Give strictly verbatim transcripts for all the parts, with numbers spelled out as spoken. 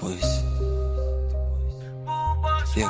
پاییز یک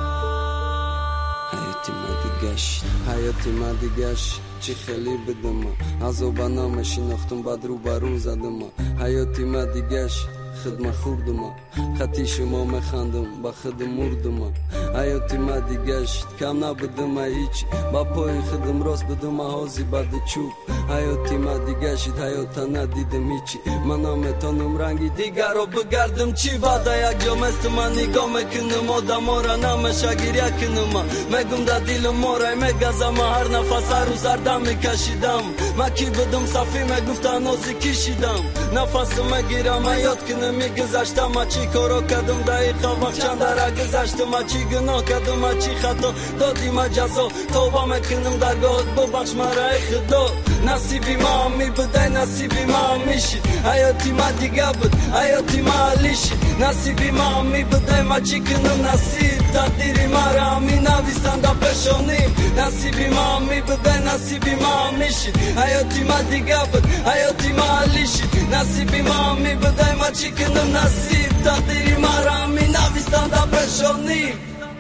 حیاتی مدیگش حیاتی مدیگش چی خیلی بدم از او بنامه شناختم بعد رو برو زدم حیاتی مدیگش خدمه خوردم خطی شما میخندم با خود مردم حیاتی مدیگشت کم نبدم هیچ با پای خودم راست بدم حاضی بعد چوب حیاتی مدیگشت حیاتا ندیدم هیچی من نمیتونم رنگی دیگر رو بگردم چی بعد یک جا مثل من نگاه میکنم آدم ها را نمشه گریه کنم میگم در دل ما رای میگذم هر نفس هر روز هردم میکشیدم من کی بدم صفی میگفتن نازی کشیدم نفس میگیرم یاد کنم میگذشتم ما چی کارو کردم دقیقا وقت چند را گذشتم ما چی گناه کردم ما چی خطا دادی ما جزا توبه میکنم درگاهت ببخش مرا ای خدا نصیبی ما می بده نصیبی ما میشی حیاتی ما دیگه بود حیاتی ما علیشی نصیبی ما می بده ما چی کنم نصیب تقدیری ما را می نویسن دا پشانیم نصیبی ما می بده نصیبی ما میشی حیاتی ما دیگه بود حیاتی ما علیشی نصیبی ما می بده ما چی کنم نصیب تقدیری ما را می نویسن دا پشانیم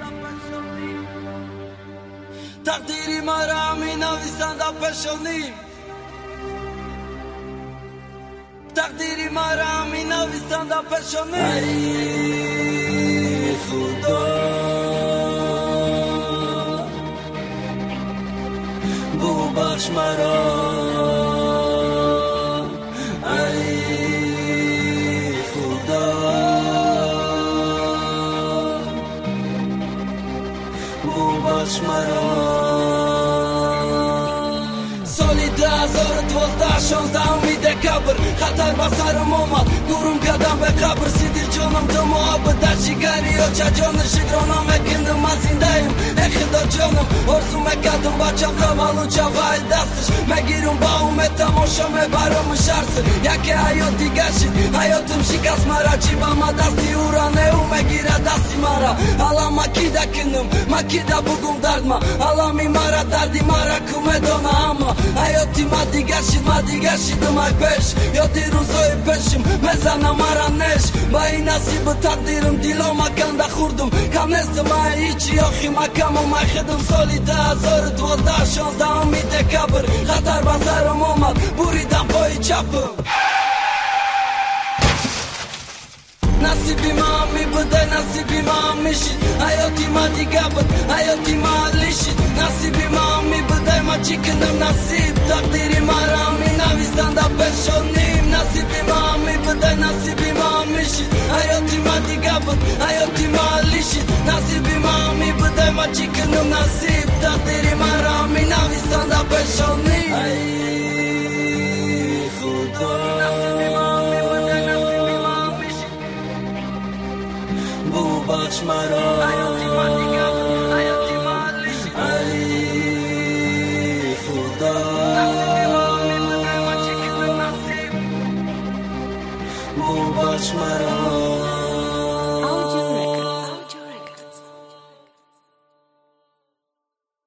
تقدیری ما را می نویسن دا پشانیم تقدیری ما را می نویسن دا پشانیم ای خدا ببخش مرا ای خدا ببخش مرا سالی ده هزار و دوازده شانزده امید کبر خطر با سرم آمد دورم کردم به قبر سیدی جانم تو محبت در جگری یا چه جان شکرانم مکندم از این دایم ای خدا جانم آرزو مکردم بچم روالو چوای دستش مگیرم با اومه تماشا میبرم شرس یکی حیاتی گشید حیاتم شکست مرا چی با ما دستی او را نه او مگیره دستی مرا حالا ما کی دکنم ما کی دا بگم درد ما حالا می مرا دردی مرا کمه دانه اما حیاتی ما دیگر شید ما دیگر شیدم ای پیش یادی روزای پیشم مزنم مرا نش با این نصیب تقدیرم دیلو ما کنده خوردم کم نیستم ما هیچی آخی ما کم و ما خدم سالی ده هزار دوازده شانزده امید کبر خطر با سرم آمد بوریدم پای چپم نصیبی ما می بده نصیبی ما میشید حیاتی ما دیگه بود حیاتی ما علیشید نصیبی ما می بده ما چی کنم نصیب تقدیری ما را می نویسن دا پشانیم نصیبی ما می بده نصیبی ما میشید حیاتی ما دیگه بود حیاتی ما علیشید نصیبی ما می بده ما چی کنم نصیب تقدیری ما را می نویسن دا پشانیم ای خدا ببخش مرا حیاتی ما دیگه حیاتی ما علیشید ای خدا نصیبی ما می بده ما چی کنم نصیب ببخش مرا